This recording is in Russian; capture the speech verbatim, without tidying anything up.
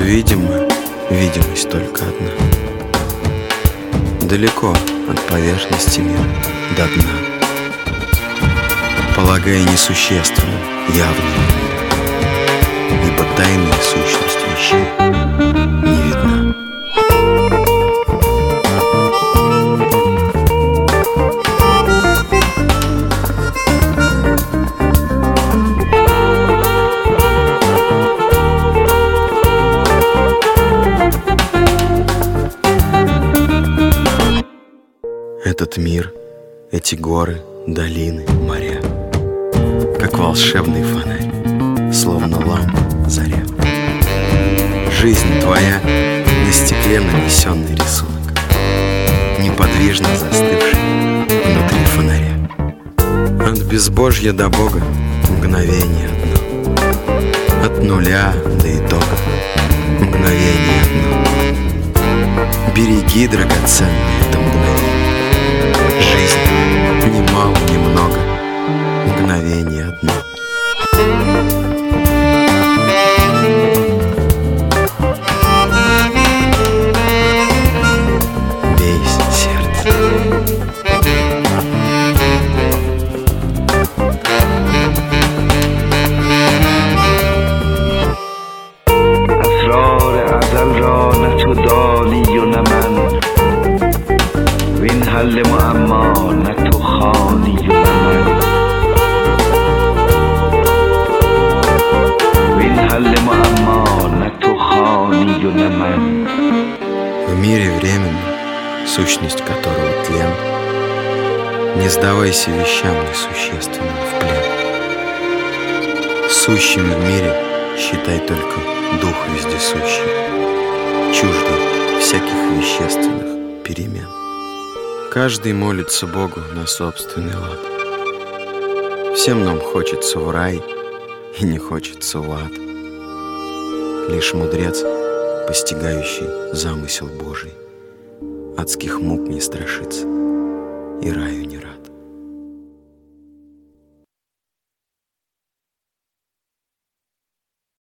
видим мы, видимость только одна. Далеко от поверхности мира до дна, полагая несущественным явным мир, ибо тайная сущность вещей не видна. Этот мир, эти горы, долины, моря, как волшебный фонарь, словно лампа заря. Жизнь твоя — на стекле нанесенный рисунок, неподвижно застывший внутри фонаря. От безбожья до Бога мгновение одно, от нуля до итога мгновение одно. Береги, драгоценное, это мгновение. Жизнь ни мало, ни много, мгновение одно. Бейся, сердце. اسرار ازل را نه تو دانی و نه من، وین حل معما نه تو خوانی و نه من، وین حل معما نه تو خوانی و نه من. В мире временном, сущность которого тлен, не сдавайся вещам несущественным в плен. Сущим в мире считай только дух вездесущий, чуждый всяких вещественных перемен. Каждый молится Богу на собственный лад. Всем нам хочется в рай и не хочется в ад. Лишь мудрец, постигающий замысел Божий, адских мук не страшится и раю не